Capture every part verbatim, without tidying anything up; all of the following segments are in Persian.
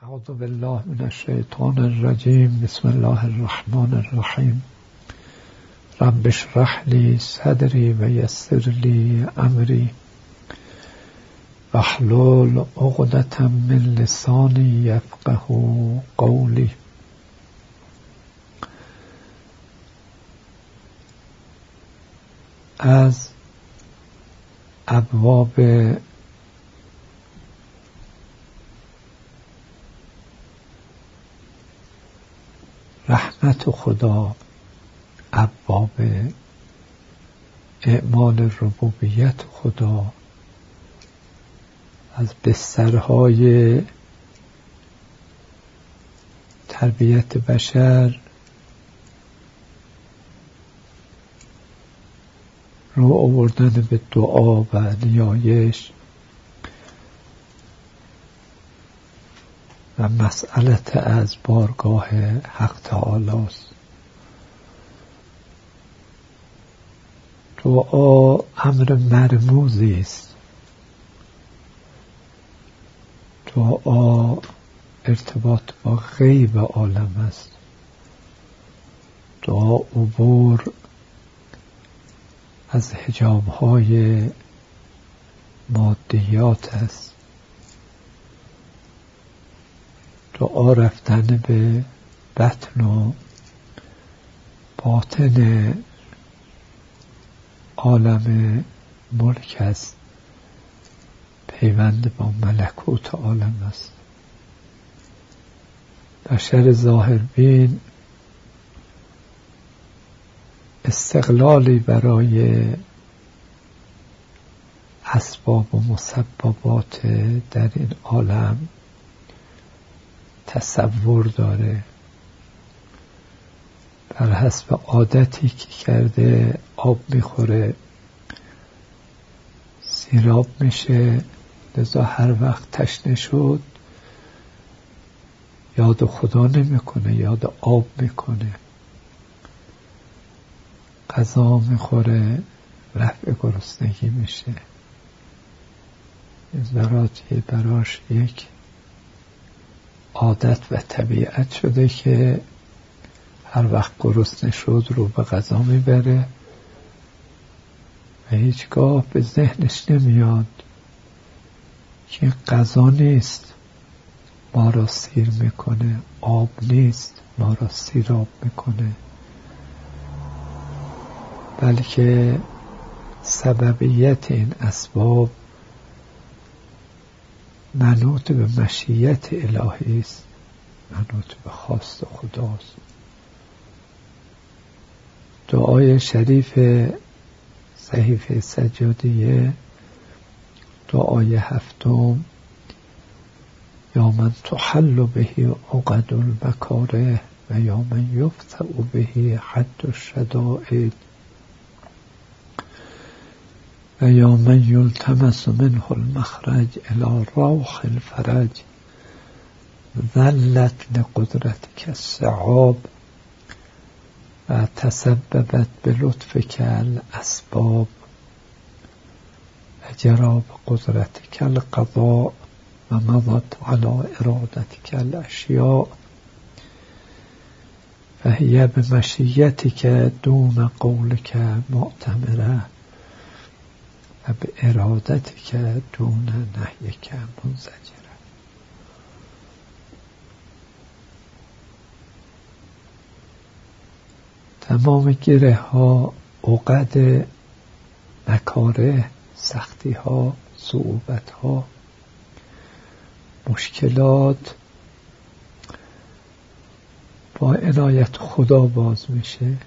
اعوذ بالله من الشیطان الرجیم. بسم الله الرحمن الرحیم. رب اشرح لی صدری و یسر لی امری واحلل عقدة من لسانی یفقهوا قولی. از ابواب رحمت خدا، ابواب اعمال ربوبیت خدا، از بسترهای تربیت بشر رو آوردن به دعا و نیایش و مسئلت از بارگاه حق تعالی است. دعا امر مرموزی است. دعا ارتباط با غیب عالم است. دعا عبور از حجاب‌های مادیات است. دعا رفتن به بطن و باطن عالم ملک است. پیوند با ملکوت عالم است. بشر ظاهربین استقلالی برای اسباب و مسببات در این عالم تصور داره. بر حسب عادتی که کرده آب میخوره، سیراب میشه، لذا هر وقت تشنه شد یاد خدا نمیکنه، یاد آب میکنه. غذا میخوره، رفع گرسنگی میشه. این براتی براش یک عادت و طبیعت شده که هر وقت گرسنه شد رو به غذا میبره و هیچگاه به ذهنش نمیاد که غذا نیست ما را سیر میکنه، آب نیست ما را سیراب میکنه، بلکه سببیت این اسباب منوط به مشیت الهی است، منوط به خواست خداست. دعای شریف صحیفه سجادیه، دعای هفتم: یا من تحل بهی عقد المکاره و یا من یفتع بهی حد الشدائد و یا من یلتمس منه المخرج الی روح الفرج ذلت لقدرتک الصعاب و تسببت بلطفک الاسباب و جرى بقدرتک القضاء و مضت على ارادتک الاشیاء فهی بمشیتک دون قولک معتمره و به ارادتک دون نهیک منزجره. تمام گره ها، عقد، مکاره، سختی ها، صعوبت ها، مشکلات با عنایت خدا باز میشه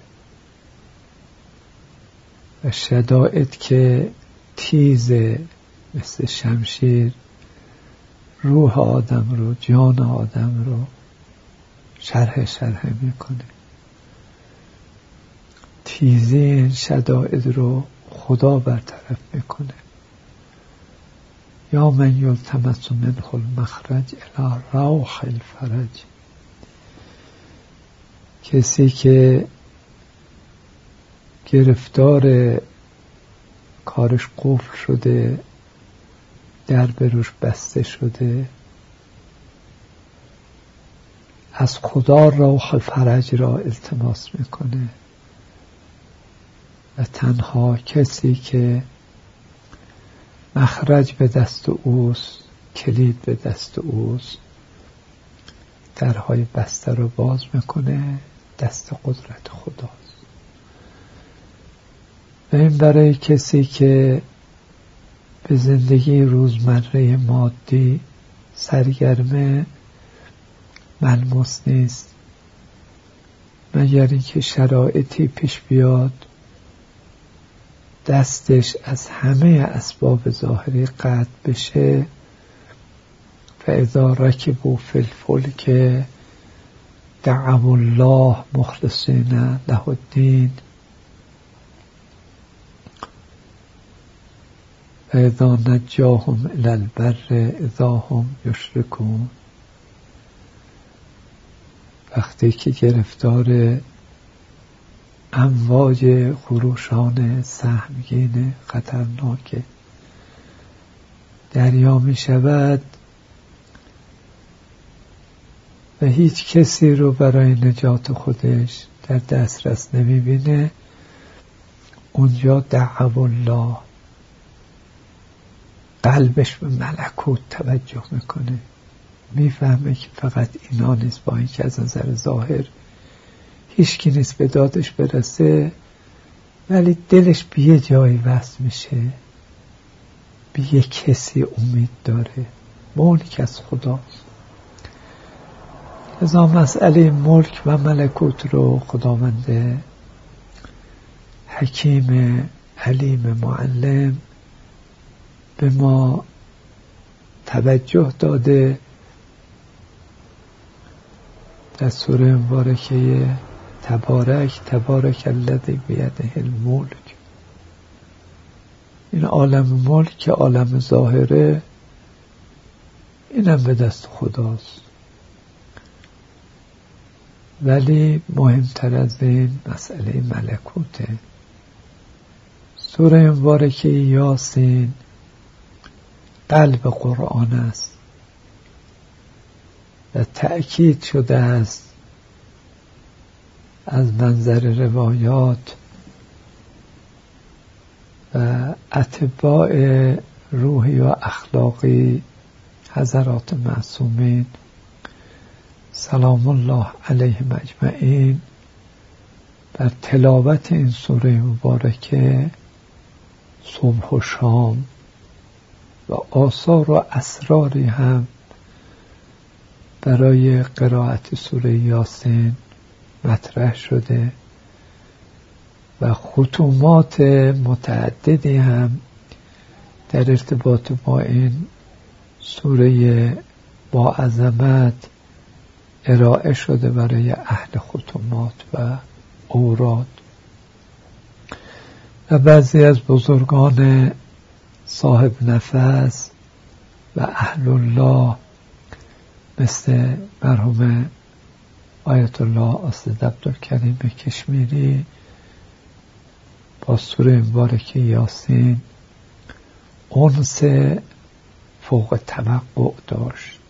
و شدائد که تیز مثل شمشیر روح آدم رو، جان آدم رو شرح شرح میکنه. تیزی این شدائد رو خدا برطرف میکنه. یا من یلتمس منه المخرج الی روح الفرج. کسی که گرفتار کارش قفل شده، در بروش بسته شده، از خدا روح فرج را التماس میکنه و تنها کسی که مخرج به دست اوست، کلید به دست اوست، درهای بسته رو باز میکنه، دست قدرت خداست. و این برای کسی که به زندگی روزمره مادی سرگرمه ملموس نیست، مگر اینکه شرایطی پیش بیاد دستش از همه اسباب ظاهری قطع بشه. فاذا رکبوا فی الفلک دعوا الله مخلصین له الدین فاذا نجاهم الی البر اذا هم یشرکون. وقتی که گرفتار امواج خروشان سهمگین خطرناک دریا می شود و هیچ کسی رو برای نجات خودش در دسترس نمی بینه، اونجا دعوا الله، قلبش به ملکوت توجه میکنه، میفهمه که فقط اینا نیست، با اینکه از نظر ظاهر هیچ کی نیست به دادش برسه، ولی دلش به یه جایی وصل میشه، به یه کسی امید داره، ملک از خداست. ازا مسئله ملک و ملکوت رو خداوند حکیم علیم معلم به ما توجه داده در سوره مبارکه تبارک تبارک الذی بیده الملک. این عالم ملک که عالم ظاهره اینم به دست خداست، ولی مهمتر از این مسئله ملکوته. سوره مبارکه یاسین قلب قرآن است و تأکید شده است از منظر روایات و اتباع روحی و اخلاقی حضرات معصومین سلام الله علیهم اجمعین بر تلاوت این سوره مبارکه صبح و شام و آثار و اسراری هم برای قرائت سوره یاسین مطرح شده و ختومات متعددی هم در ارتباط با این سوره با عظمت ارائه شده برای اهل ختومات و اوراد. و بعضی از بزرگان صاحب نفس و اهل الله مثل مرحوم آیت الله اسد عبدالکریم کشمیری با سوره مبارکه یاسین انس فوق توقع داشت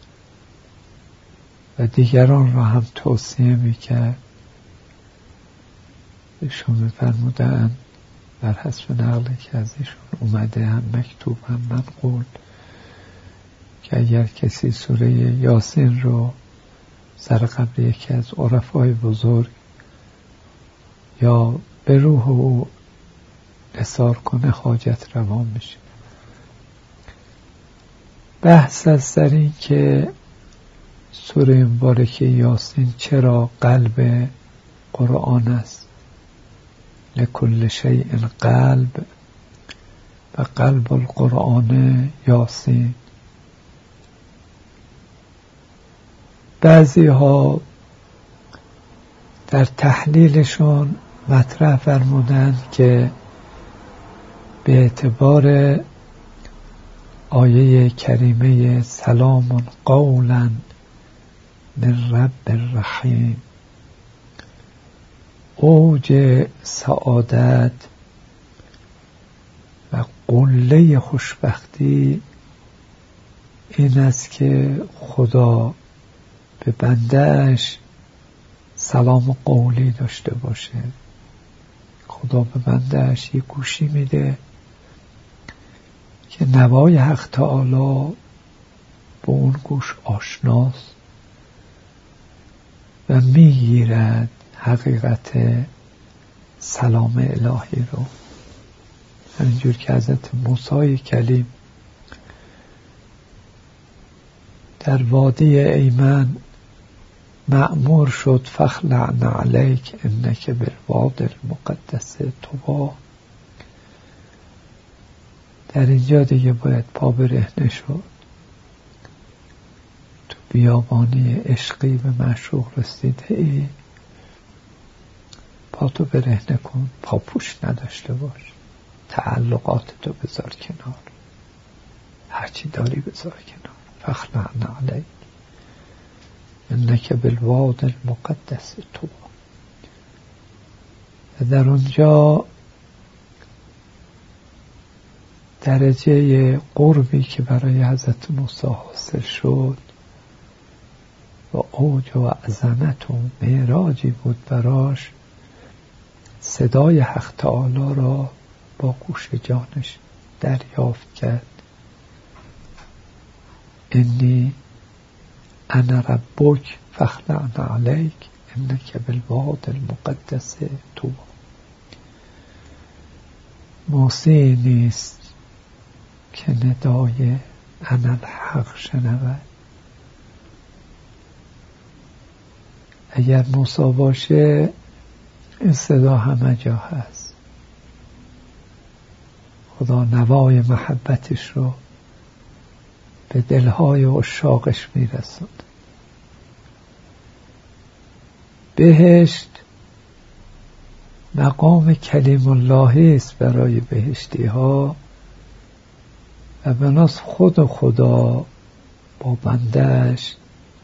و دیگران را هم توصیه میکرد. ایشون میفرمودند بر حسب نقلی که از ایشون اومده، هم مکتوب هم منقول، که اگر کسی سوره یاسین رو سر قبل یکی از عرفای بزرگ یا به روح او اثار کنه حاجت روا میشه. بحث از در این که سوره مبارکه یاسین چرا قلب قرآن است، لکل شیء قلب و قلب القرآن یاسین. بعضی ها در تحلیلشون مطرح فرمودند که به اعتبار آیه کریمه سلام قولا من رب الرحیم، اوج سعادت و قله خوشبختی این است که خدا به بندهش سلام قولی داشته باشه. خدا به بندهش یک گوشی میده که نوای حق تعالی به اون گوش آشناست و میگیرد حقیقت سلام الهی رو. همینجور که حضرت موسی کلیم در وادی ایمن مأمور شد فخلع نعلیک انک بالوادی المقدس طوی، در اینجا دیگه باید پا برهنه شد. تو بیابانی عشقی به معشوق رسیده ای، پا تو برهنه کن، پاپوش نداشته باش، تعلقات تو بذار کنار، هرچی داری بذار کنار. فخلع نعلیک انک بالوادی المقدس طوی. و در اونجا درجه قربی که برای حضرت موسی حاصل شد و اوج و عظمت و معراجی بود براش، صدای حق تعالی را با گوش جانش دریافت کرد. انی انا ربک فخلع نعلیک انک بالوادی المقدس طوی. موسی نیست که ندای انا الحق شنود. اگر موسی باشه این صدا همه جا هست. خدا نوای محبتش رو به دلهای عشاقش میرسوند. بهشت مقام کلیم الله است برای بهشتی ها و بناس خود خدا با بندش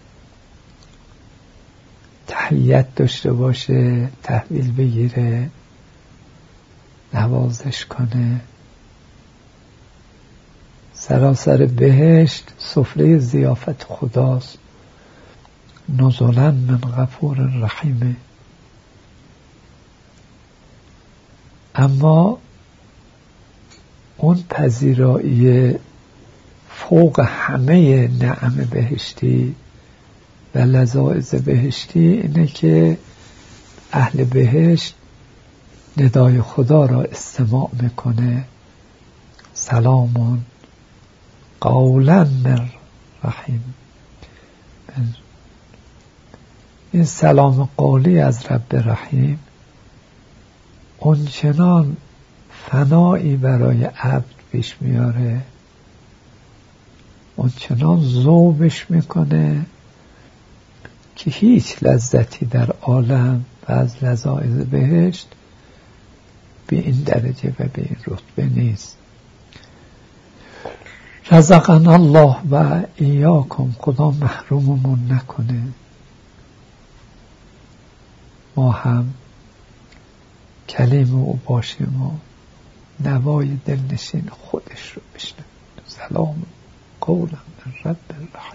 تحلیت داشته باشه، تحویل بگیره، نوازش کنه. سراسر بهشت سفره ضیافت خداست، نزلا من غفور رحیم. اما اون پذیرایی فوق همه نعم بهشتی و لذائذ بهشتی اینه که اهل بهشت ندای خدا را استماع میکنه، سلامون قولا من رحیم. این سلام قولی از رب رحیم اونچنان فنایی برای عبد پیش میاره، اونچنان ذوبش میکنه که هیچ لذتی در عالم و از لذائذ بهشت به این درجه و به این رتبه نیست. رزقنا الله و ایاکم، خدا محروممون نکنه، ما هم کلیم او باشیم و نوای دلنشین خودش رو بشنویم. سلام قولا من رب الرحیم.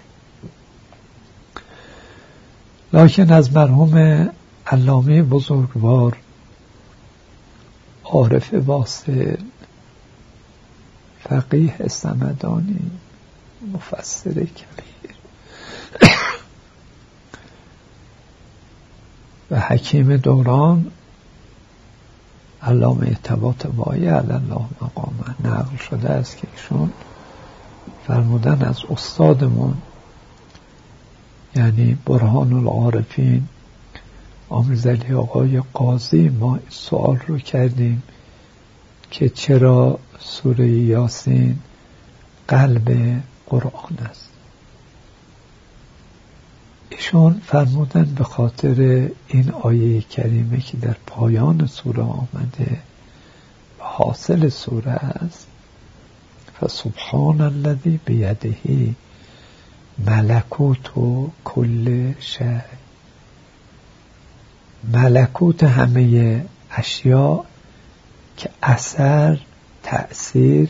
لکن از مرحوم علامه بزرگوار عارف واصل، فقیه صمدانی، مفسر کبیر و حکیم دوران علامه طباطبایی علی الله مقامه نقل شده است که ایشون فرمودن از استادمون یعنی برهان العارفین امیرعلی آقای قاضی ما این سوال رو کردیم که چرا سوره یاسین قلب قرآن است. ایشون فرمودن به خاطر این آیه کریمه که در پایان سوره آمده و حاصل سوره است، فسبحان الذی بیده ملکوت کل شیء. ملکوت همه اشیاء که اثر، تأثیر،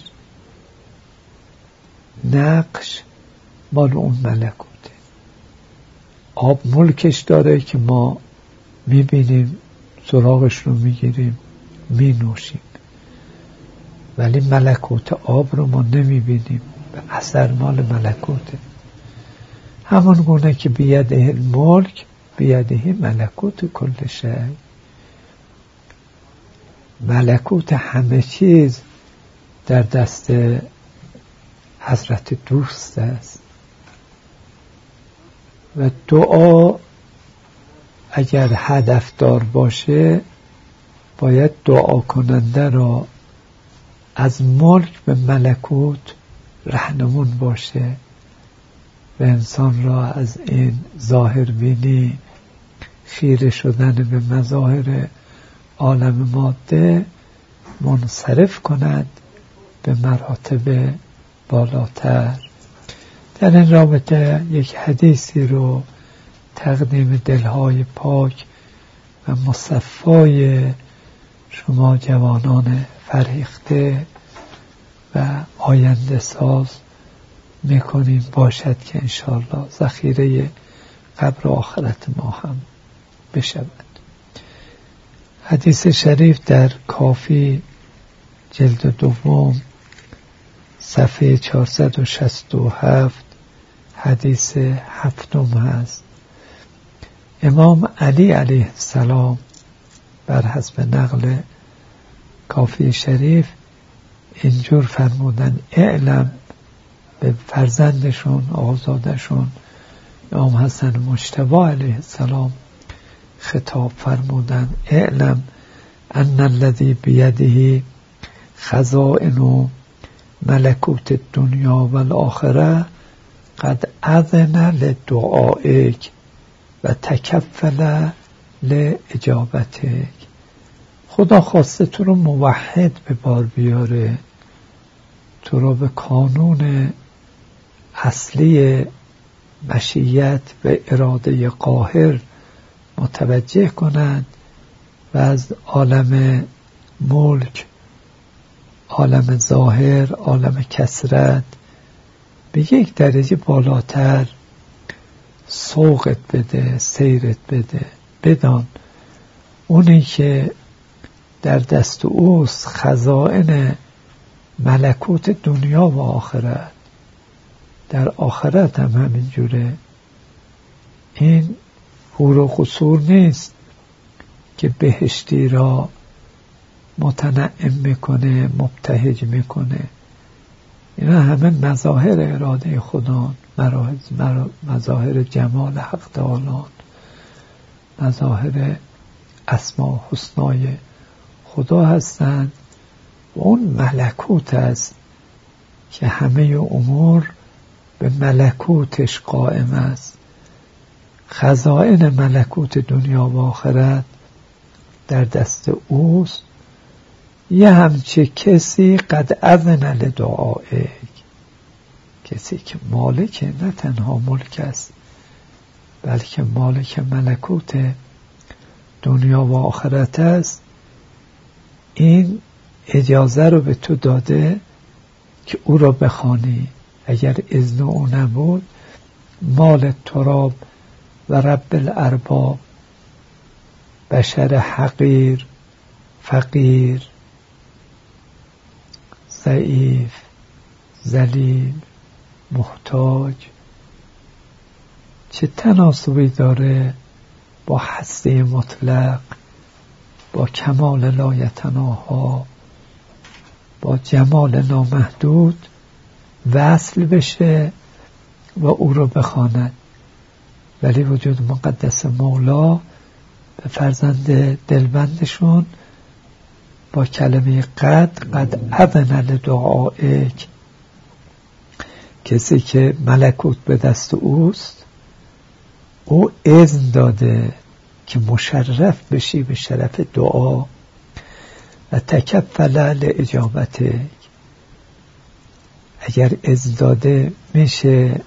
نقش مال اون ملکوته. آب ملکش داره که ما میبینیم، سراغش رو میگیریم، مینوشیم، ولی ملکوت آب رو ما نمیبینیم، به اثر مال ملکوته. همون گونه که بیده الملک بیده ملکوت کل شی، ملکوت همه چیز در دست حضرت دوست است. و دعا اگر هدفدار باشه باید دعا کننده را از ملک به ملکوت رهنمون باشه و انسان را از این ظاهر بینی خیره شدن به مظاهر عالم ماده منصرف کند به مراتب بالاتر. در این رابطه یک حدیثی رو تقدیم دلهای پاک و مصفای شما جوانان فرهیخته و آینده ساز میکنیم باشد که انشاءالله ذخیره قبر و آخرت ما هم بشود. حدیث شریف در کافی جلد دوم صفحه چهارصد و شصت و هفت حدیث هفتم هست. امام علی علیه السلام بر حسب نقل کافی شریف اینجور فرمودن: اعلم، به فرزندشون آزادشون امام حسن مجتبی علیه السلام خطاب فرمودن: اعلم ان الذی بیده خزائن ملکوت الدنیا و الاخره قد اذن لدعائک و تکفل لاجابتک. خدا خواسته تو رو موحد به بار بیاره، تو رو به کانون اصلی مشیت و اراده قاهر متوجه کند و از عالم ملک، عالم ظاهر، عالم کثرت به یک درجه بالاتر سوقت بده، سیرت بده. بدان اونی که در دست اوست خزائن ملکوت دنیا و آخرت، در آخرت هم همین جوره. این حور و قصور نیست که بهشتی را متنعم میکنه، مبتهج میکنه. اینا همه مظاهر اراده خدا، مظاهر جمال حق تعالی، مظاهر اسما حسنای خدا هستند. و اون ملکوت است که همه امور به ملکوتش قائم است. خزائن ملکوت دنیا و آخرت در دست اوست. یه همچه کسی قد اذن لدعائک، کسی که مالک نه تنها ملک است بلکه مالک ملکوت دنیا و آخرت است، این اجازه رو به تو داده که او را بخوانی. اگر اذن او نبود مال تراب و رب الارباب، بشر حقیر، فقیر، ضعیف، ذلیل، محتاج، چه تناسبی داره با هستی مطلق، با کمال لایتناها، با جمال نامحدود وصل بشه و او رو بخواند. ولی وجود مقدس مولا به فرزند دلبندشون با کلمه قد قد اذن لدعائک، کسی که ملکوت به دست اوست او اذن داده که مشرف بشی به شرف دعا و تکفل لاجابتک. اگر اذن داده میشه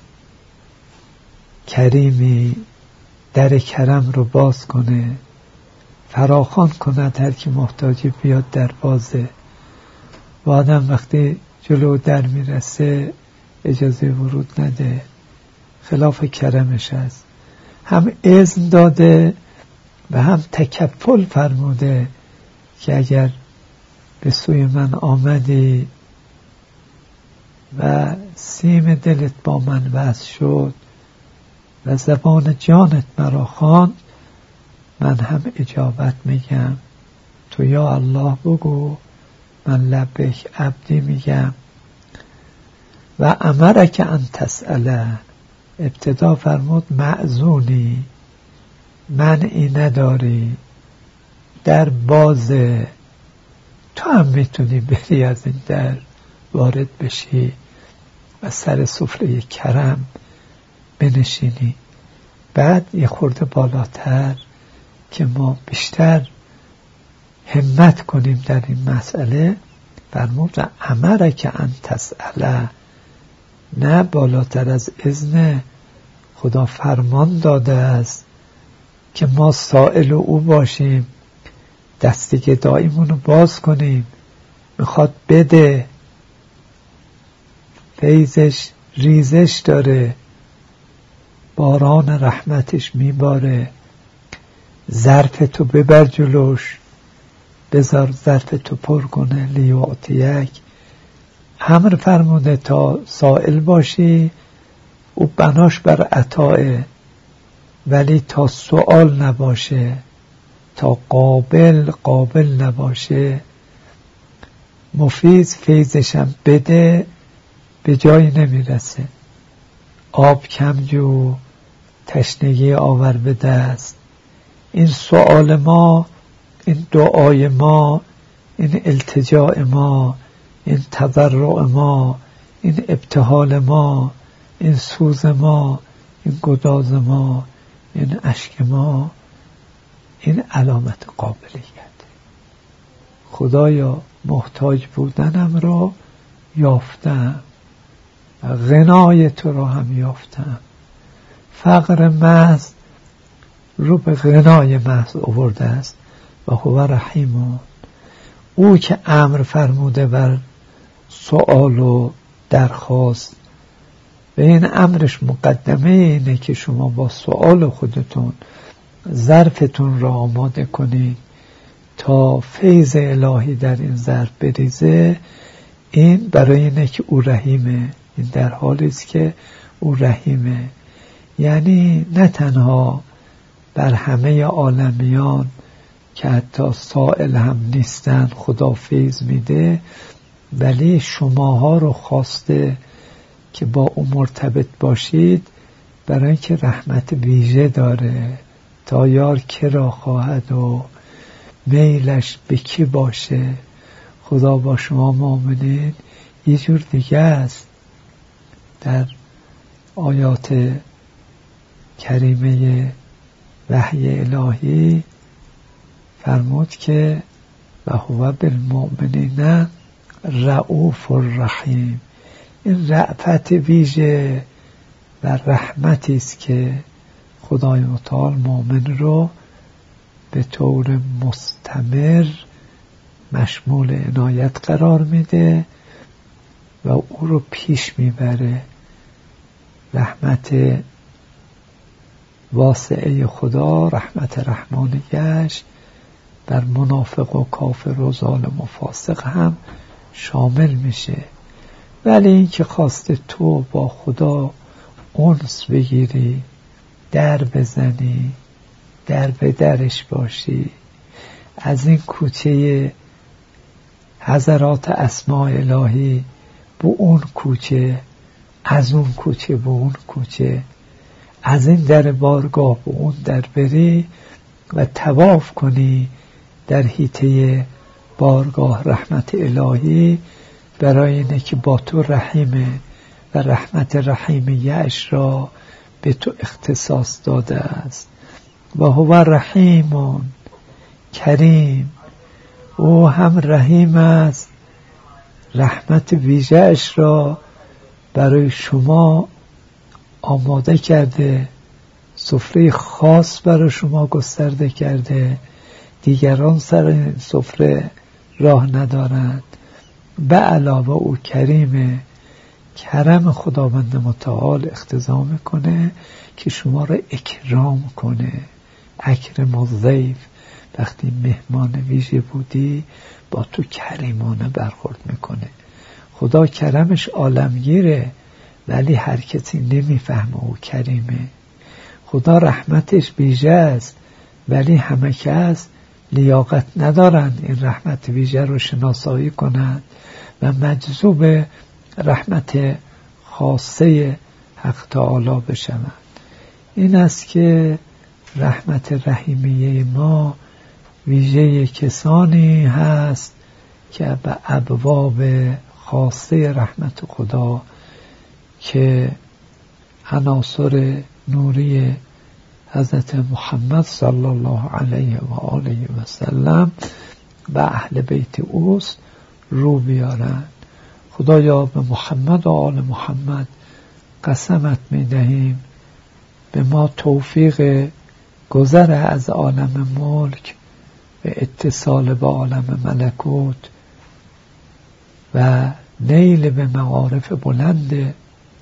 کریمی در کرم رو باز کنه، فراخوان کند، هر کی محتاجی بیاد در بازه. و آدم وقتی جلو در میرسه اجازه ورود نده، خلاف کرمش است. هم اذن داده و هم تکفل فرموده که اگر به سوی من آمدی و سیم دلت با من وصل شد و زبان جانت مرا خواند، من هم اجابت میگم. تو یا الله بگو، من لبیک عبدی میگم. و امرک ان تسأله، ابتدا فرمود معزونی، منعی نداری، در بازه، تو هم میتونی بری از این در وارد بشی و سر سفره کرم بنشینی. بعد یه خورده بالاتر که ما بیشتر همت کنیم در این مسئله، فرمود و امرک ان تسأله، نه بالاتر از اذن خدا فرمان داده است که ما سائل او باشیم، دست گداییمونو باز کنیم، میخواد بده، فیضش ریزش داره، باران رحمتش میباره، ظرف تو ببر جلوش، بذار ظرف تو پر کنه، لیعطیک، امر فرموده تا سائل باشی، او بناش بر عطایه، ولی تا سؤال نباشه، تا قابل قابل نباشه، مفیز فیضشم بده، به جایی نمیرسه. آب کم جو، تشنگی آور به دست. این سؤال ما، این دعای ما، این التجاء ما، این تضرع ما، این ابتهال ما، این سوز ما، این گداز ما، این اشک ما، این علامت قابلیت. خدایا محتاج بودنم را یافتم و غنای تو را هم یافتم. فقر محض رو به غنای محض آورده است و هو رحیمون، او که امر فرموده بر سؤال و درخواست و این امرش مقدمه اینه که شما با سؤال خودتون ظرفتون را آماده کنید تا فیض الهی در این ظرف بریزه. این برای اینه که او رحیمه، این در حالی است که او رحیمه، یعنی نه تنها بر همه عالمیان که حتی سائل هم نیستن خدا فیض میده، ولی شماها رو خواسته که با او مرتبط باشید، برای اینکه رحمت ویژه داره. تا یار که را خواهد و میلش به کی باشه. خدا با شما مؤمنین یه جور دیگه است. در آیات کریمه وحی الهی فرمود که و هو بالمؤمنین رؤوف الرحیم. این رأفت ویژه و رحمتی است که خدای متعال مؤمن رو به طور مستمر مشمول عنایت قرار میده و او رو پیش میبره. رحمت واسعه خدا، رحمت رحمانیش بر منافق و کافر و ظالم و فاسق هم شامل میشه. ولی این که خواسته تو با خدا انس بگیری، در بزنی، در به درش باشی، از این کوچه حضرات اسماء الهی به اون کوچه، از اون کوچه به اون کوچه، از این در بارگاه به اون در بری و طواف کنی در حیطه بارگاه رحمت الهی، برای اینه که با تو رحیمه و رحمت رحیمیش را به تو اختصاص داده است. و هو رحیمون کریم، او هم رحیم است، رحمت ویژه‌اش را برای شما آماده کرده، سفره خاص برای شما گسترده کرده، دیگران سر این سفره راه ندارند. به علاوه او کریمه، کرم خداوند متعال اقتضا میکنه که شما را اکرام کنه. اکرم الضیف، وقتی مهمان ویژه بودی با تو کریمانه برخورد میکنه. خدا کرمش عالمگیره ولی هر کسی نمیفهمه او کریمه. خدا رحمتش ویژه است ولی همه کس لیاقت ندارند این رحمت ویژه رو شناسایی کنند و مجذوب رحمت خاصه حق تعالی بشوند. این است که رحمت رحیمیه ما ویژه کسانی هست که به ابواب خاصه رحمت خدا که عناصر نوری حضرت محمد صلی الله علیه و آله و سلم و اهل بیت اوست رو بیارن. خدایا به محمد و آل محمد قسمت می دهیم به ما توفیق گذر از عالم ملک و اتصال به عالم ملکوت و نیل به معارف بلند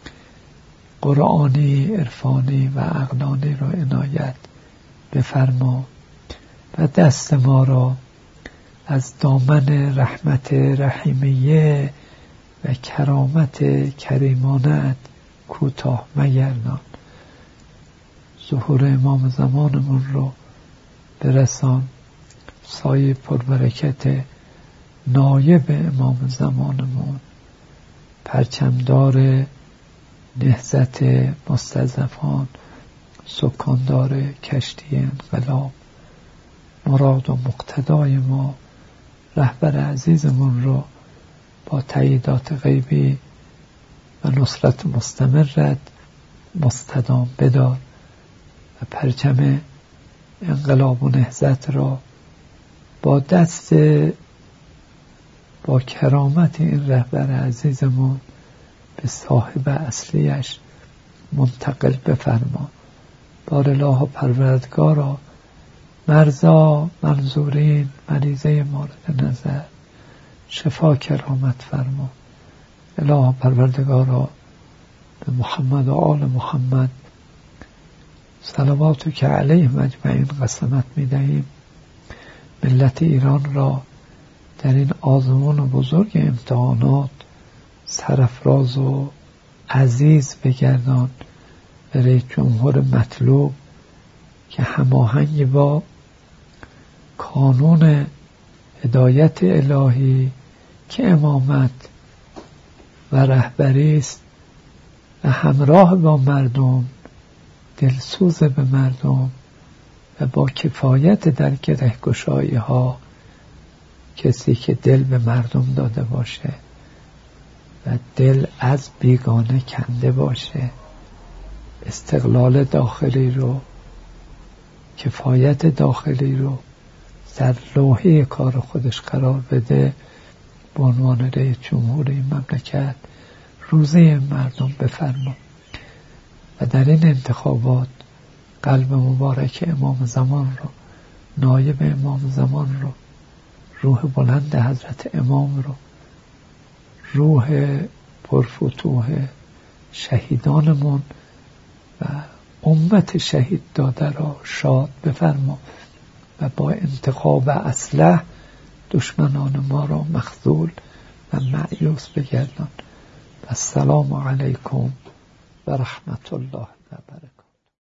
قرآنی، عرفانی و عقلانی را عنایت بفرما و دست ما را از دامن رحمت رحیمیه و کرامت کریمانت کوتاه مگردان. ظهور امام زمانمون رو برسان. سایه پربرکت نایب امام زمانمون، پرچمدار نهضت مستضعفان، سکاندار کشتی انقلاب، مراد و مقتدای ما، رهبر عزیزمون رو با تاییدات غیبی و نصرت مستمرت مستدام بدار و پرچم انقلاب و نهضت را با دست با کرامت این رهبر عزیزمون به صاحب اصلیش منتقل بفرما. بار الله پروردگارا مرزا منظورین مریضه مورد نظر شفا کرامت فرما. الله پروردگارا به محمد و آل محمد صلواتو که علیهم اجمعین قسمت میدهیم ملت ایران را در این آزمون بزرگ امتحانات سرفراز و عزیز بگردان به رئیس جمهور مطلوب که هماهنگ با کانون هدایت الهی که امامت و رهبری است و همراه با مردم، دلسوز به مردم و با کفایت در گره‌گشایی ها، کسی که دل به مردم داده باشه و دل از بیگانه کنده باشه، استقلال داخلی رو، کفایت داخلی رو در لوحه کار خودش قرار بده، به عنوان رئیس جمهور این مملکت روزه مردم بفرما و در این انتخابات قلب مبارک امام زمان رو، نایب امام زمان رو، روح بلند حضرت امام رو، روح پرفتوح شهیدانمون و امت شهید داده را شاد بفرما و با انتخاب اصلح دشمنان ما را مخذول و مأیوس بگردان. السلام علیکم و رحمت الله و برکاته.